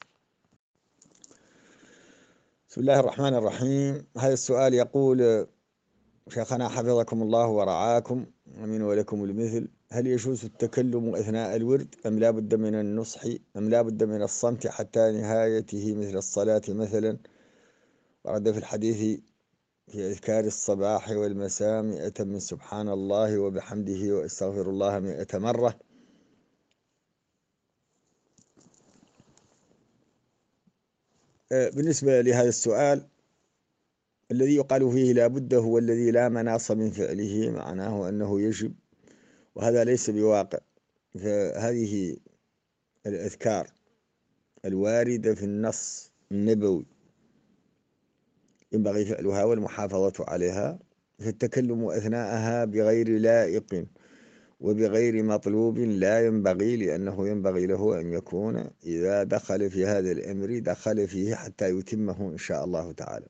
بسم الله الرحمن الرحيم. هذا السؤال يقول: شيخنا حفظكم الله ورعاكم ومن ولكم المثل، هل يجوز التكلم أثناء الورد أم لا بد من النصح أم لا بد من الصمت حتى نهايته مثل الصلاة مثلا؟ ورد في الحديث في أذكار الصباح والمساء مئة من سبحان الله وبحمده وأستغفر الله مئة مرة. بالنسبة لهذا السؤال، الذي يقال فيه لا بد هو الذي لا مناص من فعله، معناه أنه يجب، وهذا ليس بواقع. فهذه الأذكار الواردة في النص النبوي ينبغي فعلها والمحافظة عليها، فالتكلم أثناءها بغير لائق وبغير مطلوب لا ينبغي، لأنه ينبغي له أن يكون إذا دخل في هذا الأمر دخل فيه حتى يتمه إن شاء الله تعالى.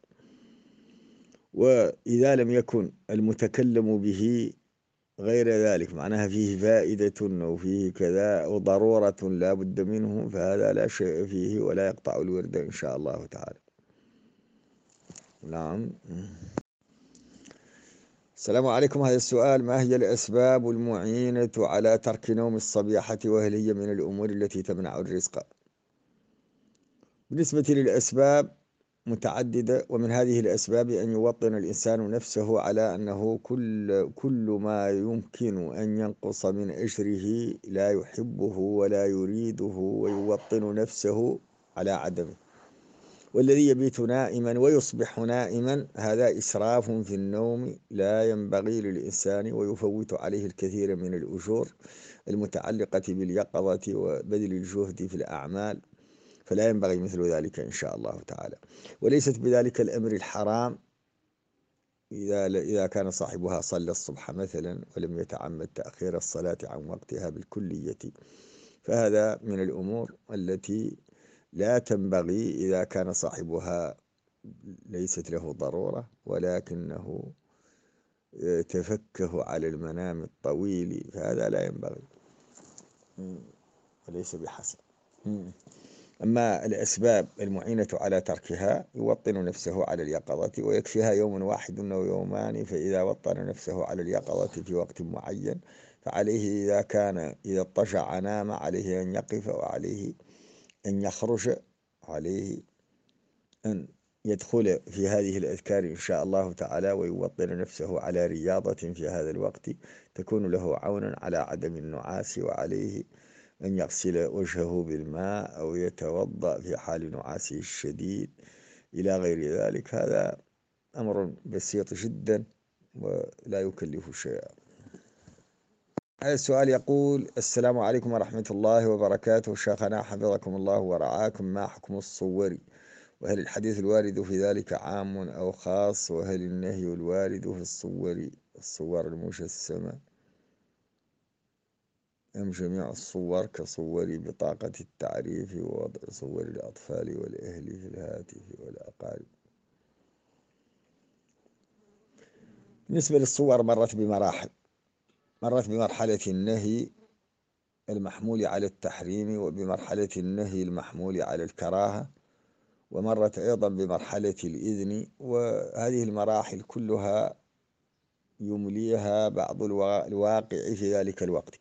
وإذا لم يكن المتكلم به غير ذلك، معناها فيه فائدة أو فيه كذا أو ضرورة لا بد منه، فهذا لا شيء فيه ولا يقطع الورد إن شاء الله تعالى. نعم. السلام عليكم. هذا السؤال: ما هي الأسباب المعينة على ترك نوم الصبيحة، وهل هي من الأمور التي تمنع الرزق؟ بالنسبة للأسباب متعددة، ومن هذه الأسباب أن يوطن الإنسان نفسه على أنه كل, كل ما يمكن أن ينقص من أجره لا يحبه ولا يريده، ويوطن نفسه على عدمه. والذي يبيت نائما ويصبح نائما هذا إسراف في النوم لا ينبغي للإنسان، ويفوت عليه الكثير من الأجور المتعلقة باليقظة وبذل الجهد في الأعمال، فلا ينبغي مثل ذلك إن شاء الله تعالى. وليست بذلك الأمر الحرام إذا إذا كان صاحبها صلى الصبح مثلا ولم يتعمد تأخير الصلاة عن وقتها بالكلية، فهذا من الأمور التي لا تنبغي إذا كان صاحبها ليست له ضرورة، ولكنه تفكه على المنام الطويل، فهذا لا ينبغي وليس بحسن. أما الأسباب المعينة على تركها يوطن نفسه على اليقظة، ويكفيها يوم واحد أو يومان. فإذا وطن نفسه على اليقظة في وقت معين فعليه، إذا كان إذا اضطجع نام، عليه أن يقف، وعليه أن يخرج، عليه أن يدخل في هذه الأذكار إن شاء الله تعالى، ويوطن نفسه على رياضة في هذا الوقت تكون له عونا على عدم النعاس. وعليه أن يغسل وجهه بالماء أو يتوضأ في حال نعاسه الشديد إلى غير ذلك. هذا أمر بسيط جدا ولا يكلف شيئا. هذا السؤال يقول: السلام عليكم ورحمة الله وبركاته، شيخنا حفظكم الله ورعاكم، ما حكم الصور؟ وهل الحديث الوارد في ذلك عام أو خاص؟ وهل النهي الوارد في الصور الصور المجسمة أم جميع الصور كصور بطاقة التعريف ووضع صور الأطفال والأهل في الهاتف والأقارب؟ بالنسبة للصور مرت بمراحل، مرت بمرحلة النهي المحمول على التحريم، وبمرحلة النهي المحمول على الكراهة، ومرت أيضا بمرحلة الإذن. وهذه المراحل كلها يمليها بعض الواقع في ذلك الوقت.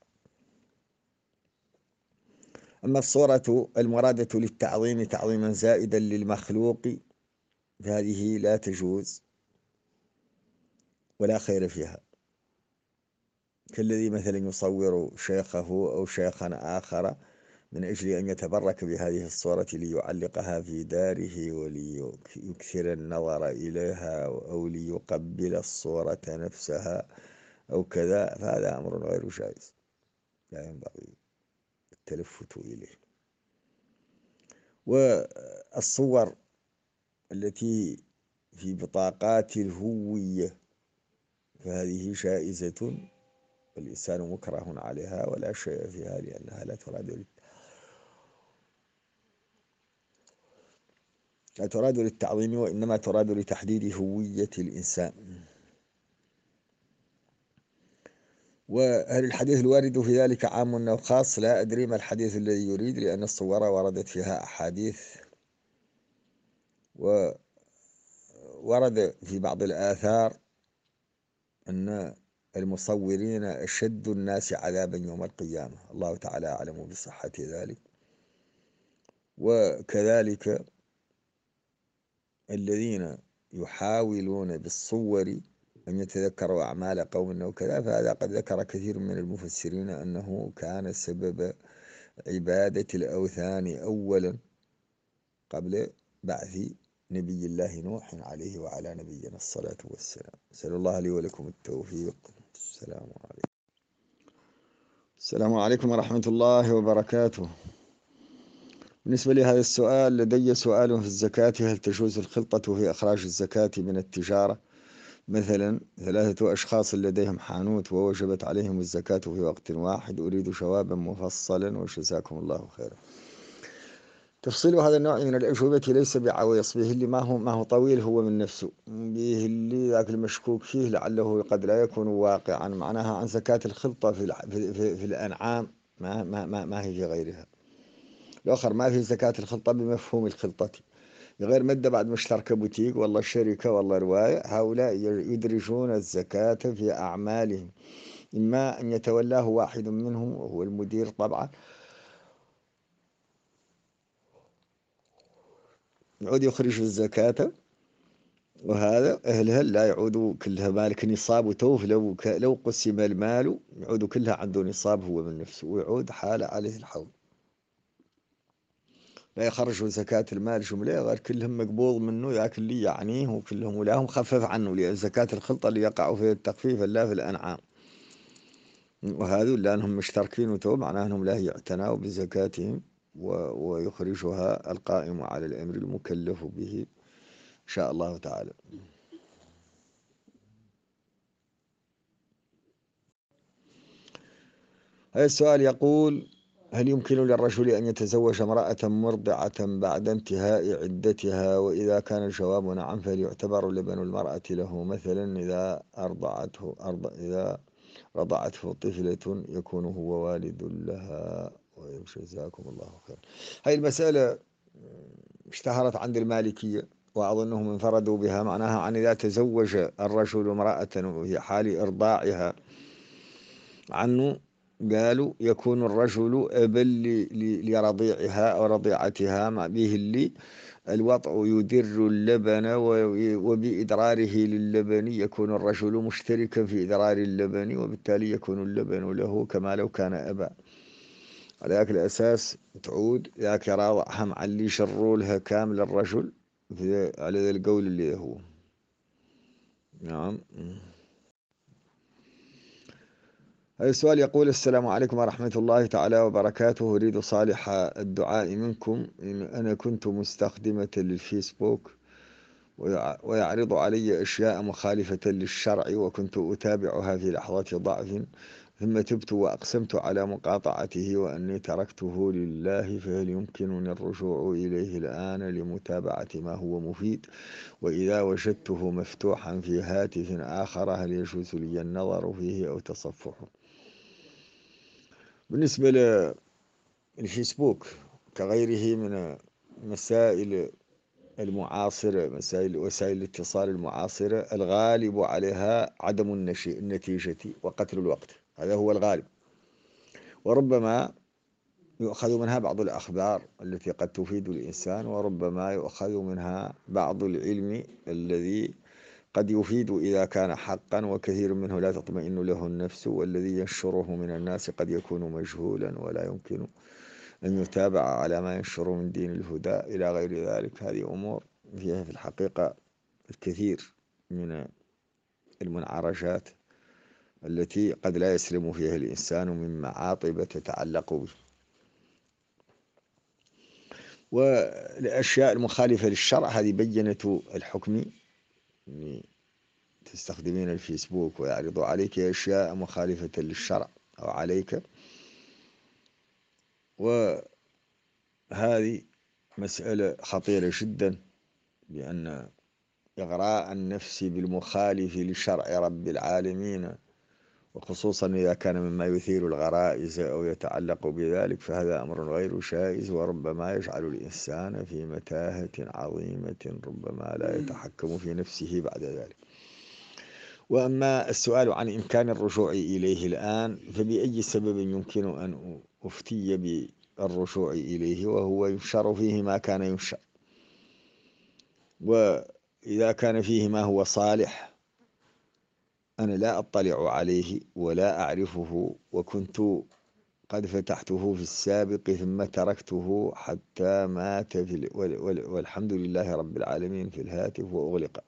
أما الصورة المرادة للتعظيم تعظيما زائدا للمخلوق فهذه لا تجوز ولا خير فيها، كالذي مثلا يصور شيخه أو شيخا آخر من أجل أن يتبرك بهذه الصورة ليعلقها في داره وليكثر النظر إليها أو ليقبل الصورة نفسها أو كذا، فهذا أمر غير جائز لا ينبغي التلفت إليه. والصور التي في بطاقات الهوية فهذه جائزة والإنسان مكره عليها ولا شيء فيها، لأنها لا تراد لا تراد للتعظيم وإنما تراد لتحديد هوية الإنسان. وهل الحديث الوارد في ذلك عام أو خاص؟ لا أدري ما الحديث الذي يريد، لأن الصور وردت فيها أحاديث، وورد في بعض الآثار أن المصورين أشد الناس عذابا يوم القيامة، الله تعالى أعلم بصحة ذلك. وكذلك الذين يحاولون بالصور أن يتذكروا أعمال قوم أو كذا، فهذا قد ذكر كثير من المفسرين أنه كان سبب عبادة الأوثان أولا قبل بعث نبي الله نوح عليه وعلى نبينا الصلاة والسلام. أسأل الله لي ولكم التوفيق. السلام عليكم. السلام عليكم ورحمة الله وبركاته. بالنسبة لهذا السؤال، لدي سؤال في الزكاة: هل تجوز الخلطة في إخراج الزكاة من التجارة؟ مثلا ثلاثة أشخاص لديهم حانوت ووجبت عليهم الزكاة في وقت واحد، أريد جوابا مفصلا وجزاكم الله خيرا. تفصيل هذا النوع من الأجوبة ليس بعويص، به اللي ما هو ما هو طويل هو من نفسه، به اللي ذاك المشكوك فيه لعله قد لا يكون واقعا. معناها عن زكاة الخلطة في في, في, في الأنعام ما ما ما, ما هي في غيرها. الآخر ما في زكاة الخلطة بمفهوم الخلطة، غير مدة بعد مشتركة بوتيك والله شركة والله رواية، هؤلاء يدرجون الزكاة في أعمالهم، إما أن يتولاه واحد منهم وهو المدير طبعا، يعود يخرج الزكاة، وهذا أهلها لا يعودوا كلها مالك نصاب وتوف، لو لو قسم المال يعود كلها عنده نصاب هو من نفسه، ويعود حال عليه الحول، لا يخرجوا زكاة المال جملة، غير كلهم مقبوض منه ذاك اللي يعنيه، وكلهم ولاهم خفف عنه، لأن زكاة الخلطة اللي يقع فيها التخفيف لا في الأنعام، وهذا لأنهم مشتركين وتو معناه أنهم لا يعتنوا بزكاتهم، ويخرجها القائم على الأمر المكلف به إن شاء الله تعالى. هذا السؤال يقول: هل يمكن للرجل أن يتزوج امرأة مرضعة بعد انتهاء عدتها؟ وإذا كان الجواب نعم، فهل يعتبر لبن المرأة له مثلا إذا أرضعته أرض إذا رضعته طفلة يكون هو والد لها؟ وجزاكم الله خير. هذه المسألة اشتهرت عند المالكية وأظنهم انفردوا بها، معناها عن إذا تزوج الرجل امرأة وفي حال إرضاعها عنه، قالوا يكون الرجل أبا لرضيعها أو رضيعتها، مع به اللي الوضع يدر اللبن، وبإدراره للبن يكون الرجل مشتركا في إدرار اللبن، وبالتالي يكون اللبن له كما لو كان أبا. على ذاك الأساس تعود ذاك راضعها مع اللي شروا لها كامل الرجل على ذا القول اللي هو نعم. هذا السؤال يقول: السلام عليكم ورحمة الله تعالى وبركاته، أريد صالح الدعاء منكم. إن أنا كنت مستخدمة للفيسبوك ويعرض علي أشياء مخالفة للشرع، وكنت أتابعها في لحظات ضعف، ثم تبت وأقسمت على مقاطعته وأني تركته لله، فهل يمكنني الرجوع إليه الآن لمتابعة ما هو مفيد؟ وإذا وجدته مفتوحا في هاتف آخر هل يجوز لي النظر فيه أو تصفحه؟ بالنسبة للفيسبوك كغيره من مسائل المعاصرة، مسائل وسائل الاتصال المعاصرة، الغالب عليها عدم النتيجة وقتل الوقت، هذا هو الغالب، وربما يؤخذ منها بعض الأخبار التي قد تفيد الإنسان، وربما يؤخذ منها بعض العلم الذي قد يفيد إذا كان حقا، وكثير منه لا تطمئن له النفس، والذي ينشره من الناس قد يكون مجهولا ولا يمكن أن يتابع على ما ينشر من دين الهدى إلى غير ذلك. هذه أمور فيها في الحقيقة الكثير من المنعرجات التي قد لا يسلم فيها الإنسان من معاطب تتعلق به. والأشياء المخالفة للشرع هذه بينة الحكم، تستخدمين الفيسبوك ويعرض عليك أشياء مخالفة للشرع أو عليك، وهذه مسألة خطيرة جدا، لأن إغراء النفس بالمخالف لشرع رب العالمين، وخصوصا إذا كان مما يثير الغرائز أو يتعلق بذلك، فهذا أمر غير شائز، وربما يجعل الإنسان في متاهة عظيمة ربما لا يتحكم في نفسه بعد ذلك. وأما السؤال عن إمكان الرجوع إليه الآن، فبأي سبب يمكن أن أفتي بالرجوع إليه وهو ينشر فيه ما كان ينشر؟ وإذا كان فيه ما هو صالح أنا لا أطلع عليه ولا أعرفه، وكنت قد فتحته في السابق ثم تركته حتى مات في والحمد لله رب العالمين في الهاتف وأغلق،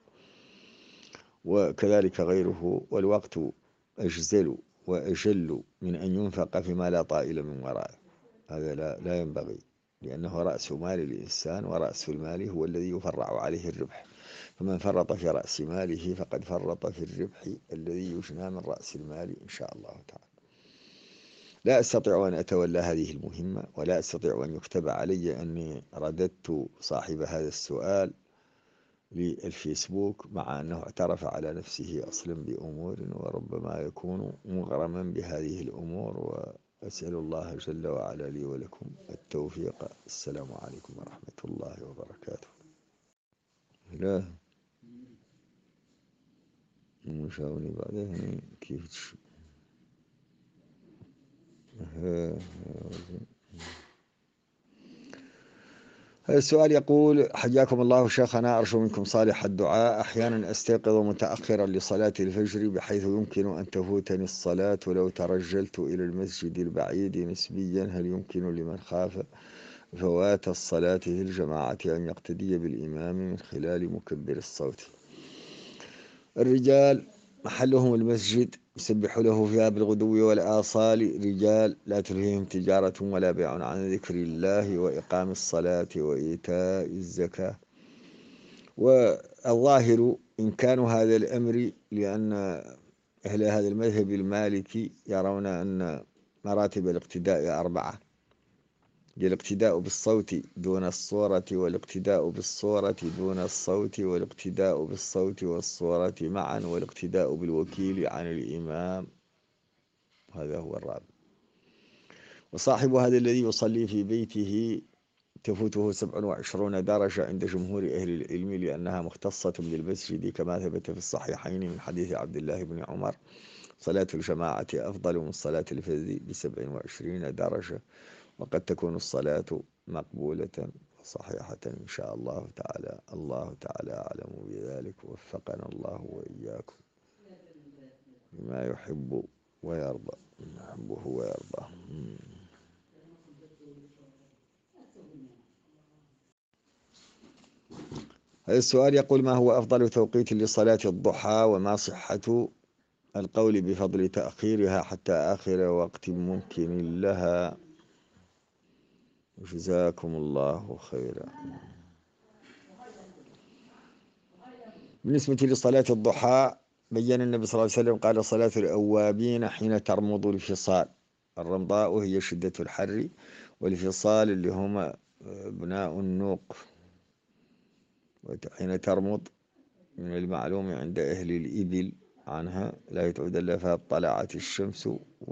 وكذلك غيره، والوقت أجزل وأجل من أن ينفق فيما لا طائل من ورائه. هذا لا, لا ينبغي، لأنه رأس مال الإنسان، ورأس المال هو الذي يفرع عليه الربح، فمن فرط في رأس ماله فقد فرط في الربح الذي يجنى من رأس المال إن شاء الله تعالى. لا أستطيع أن أتولى هذه المهمة، ولا أستطيع أن يكتب علي أني رددت صاحب هذا السؤال للفيسبوك، مع أنه اعترف على نفسه أصلا بأمور، وربما يكون مغرما بهذه الأمور. وأسأل الله جل وعلا لي ولكم التوفيق. السلام عليكم ورحمة الله وبركاته. لا مشاوني بعدها كيف تشوف. هذا السؤال يقول: حياكم الله شيخنا، أرجو منكم صالح الدعاء. أحيانا أستيقظ متأخرا لصلاة الفجر بحيث يمكن أن تفوتني الصلاة ولو ترجلت إلى المسجد البعيد نسبيا. هل يمكن لمن خاف فوات الصلاة في الجماعة أن يقتدي بالإمام من خلال مكبر الصوت؟ الرجال محلهم المسجد، يسبح له فيها بالغدو والآصال، رجال لا تلهيهم تجارة ولا بيع عن ذكر الله وإقام الصلاة وإيتاء الزكاة. والظاهر إمكان هذا الأمر، لأن أهل هذا المذهب المالكي يرون أن مراتب الاقتداء أربعة: الاقتداء بالصوت دون الصورة، والاقتداء بالصورة دون الصوت، والاقتداء بالصوت والصورة معا، والاقتداء بالوكيل عن الإمام. هذا هو الرابع. وصاحب هذا الذي يصلي في بيته تفوته سبع وعشرون درجة عند جمهور أهل العلم، لأنها مختصة بالمسجد، كما ثبت في الصحيحين من حديث عبد الله بن عمر: صلاة الجماعة أفضل من صلاة الفذ بسبع وعشرين درجة. وقد تكون الصلاة مقبولة وصحيحة إن شاء الله تعالى. الله تعالى أعلم بذلك، وفقنا الله وإياكم بما يحب ويرضى، يحبه ويرضى. هذا السؤال يقول: ما هو أفضل توقيت لصلاة الضحى، وما صحة القول بفضل تأخيرها حتى آخر وقت ممكن لها؟ جزاكم الله خيرا. بالنسبة لصلاة الضحى، بيّن النبي صلى الله عليه وسلم قال: صلاة الأوابين حين ترمض الفصال. الرمضاء هي شدة الحر، والفصال اللي هما بناء النوق. وحين ترمض من المعلوم عند أهل الإبل عنها لا يتعود إلا فقد طلعت الشمس،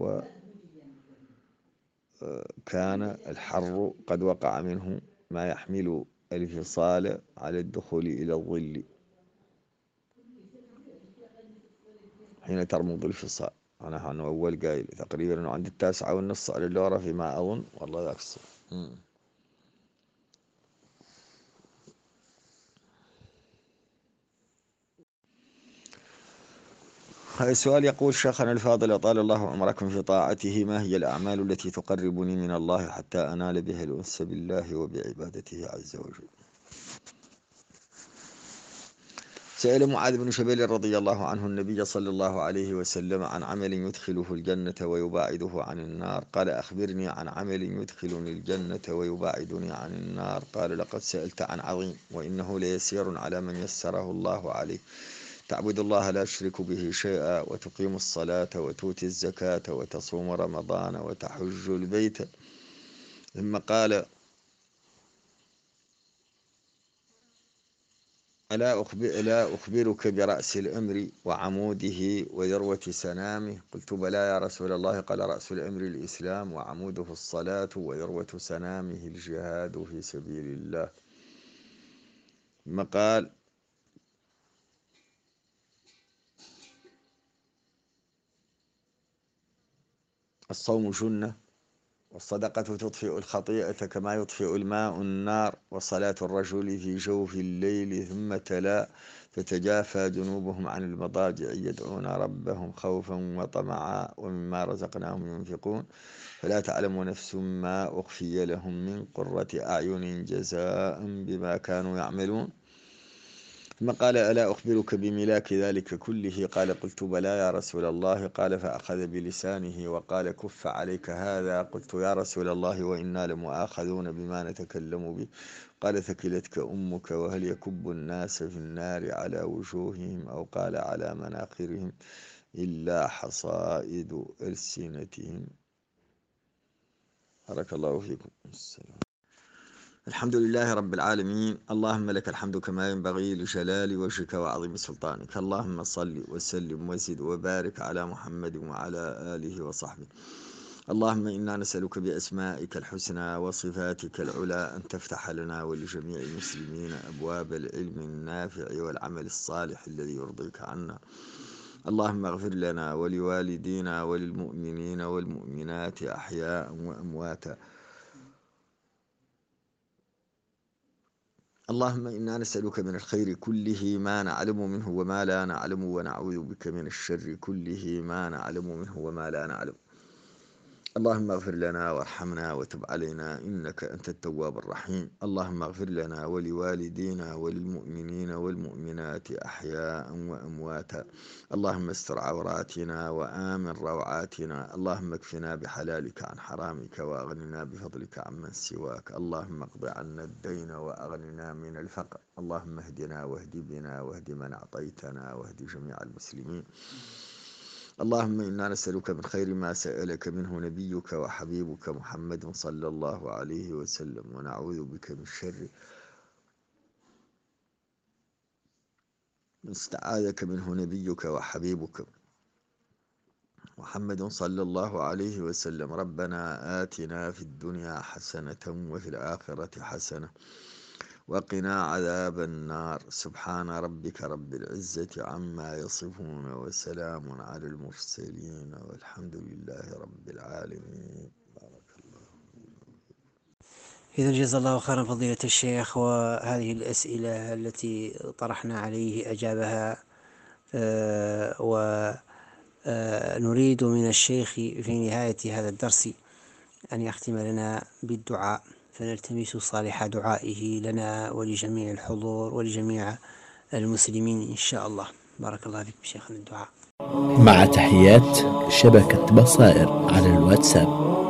وكان الحر قد وقع منه ما يحمل الفصال على الدخول إلى الظل حين ترمض الفصال. أنا أنا أول قايل تقريبا عند التاسعة والنص على اللورة فيما أظن، والله ذاك الصف. هذا السؤال يقول: شيخنا الفاضل أطال الله عمركم في طاعته، ما هي الأعمال التي تقربني من الله حتى أنال بها الأنس بالله وبعبادته عز وجل؟ سأل معاذ بن جبل رضي الله عنه النبي صلى الله عليه وسلم عن عمل يدخله الجنة ويباعده عن النار، قال: أخبرني عن عمل يدخلني الجنة ويباعدني عن النار. قال: لقد سألت عن عظيم، وإنه ليسير على من يسره الله عليه. تعبد الله لا تشرك به شيئا، وتقيم الصلاة وتؤتي الزكاة وتصوم رمضان وتحج البيت. ثم قال: ألا أخبر ألا أخبرك برأس الأمر وعموده وذروة سنامه؟ قلت: بلى يا رسول الله. قال: رأس الأمر الإسلام، وعموده الصلاة، وذروة سنامه الجهاد في سبيل الله. ثم قال: الصوم جنة، والصدقة تطفئ الخطيئة كما يطفئ الماء النار، وصلاة الرجل في جوف الليل. ثم تلا: فتجافى جنوبهم عن المضاجع يدعون ربهم خوفا وطمعا ومما رزقناهم ينفقون، فلا تعلم نفس ما أخفي لهم من قرة أعين جزاء بما كانوا يعملون. ثم قال: ألا أخبرك بملاك ذلك كله؟ قال: قلت: بلى يا رسول الله. قال: فأخذ بلسانه وقال: كف عليك هذا. قلت: يا رسول الله، وإنا لمؤاخذون بما نتكلم به. قال: ثكلتك أمك، وهل يكب الناس في النار على وجوههم، أو قال على مناخرهم، إلا حصائد ألسنتهم. بارك الله فيكم. السلام. الحمد لله رب العالمين، اللهم لك الحمد كما ينبغي لجلال وجهك وعظيم سلطانك. اللهم صل وسلم وزد وبارك على محمد وعلى آله وصحبه. اللهم إنا نسألك بأسمائك الحسنى وصفاتك العلى أن تفتح لنا ولجميع المسلمين أبواب العلم النافع والعمل الصالح الذي يرضيك عنا. اللهم اغفر لنا ولوالدينا وللمؤمنين والمؤمنات أحياء وأمواتا. اللهم إنا نسألك من الخير كله ما نعلم منه وما لا نعلم، ونعوذ بك من الشر كله ما نعلم منه وما لا نعلم. اللهم اغفر لنا وارحمنا وتب علينا إنك أنت التواب الرحيم. اللهم اغفر لنا ولوالدينا وللمؤمنين والمؤمنات أحياء وأمواتا. اللهم استر عوراتنا وآمن روعاتنا. اللهم اكفنا بحلالك عن حرامك، وأغننا بفضلك عمن سواك. اللهم اقض عنا الدين وأغننا من الفقر. اللهم اهدنا واهد بنا واهد من أعطيتنا واهد جميع المسلمين. اللهم إنا نسألك من خير ما سألك منه نبيك وحبيبك محمد صلى الله عليه وسلم، ونعوذ بك من شر ما استعاذك منه نبيك وحبيبك محمد صلى الله عليه وسلم. ربنا آتنا في الدنيا حسنة وفي الآخرة حسنة وقنا عذاب النار. سبحان ربك رب العزة عما يصفون، وسلام على المرسلين، والحمد لله رب العالمين. بارك الله. إذا جزا الله خيرا فضيلة الشيخ، وهذه الأسئلة التي طرحنا عليه أجابها، أه ونريد من الشيخ في نهاية هذا الدرس أن يختم لنا بالدعاء، فنلتمس صالح دعائه لنا ولجميع الحضور ولجميع المسلمين إن شاء الله. بارك الله فيكم شيخنا. الدعاء. مع تحيات شبكة بصائر على الواتساب.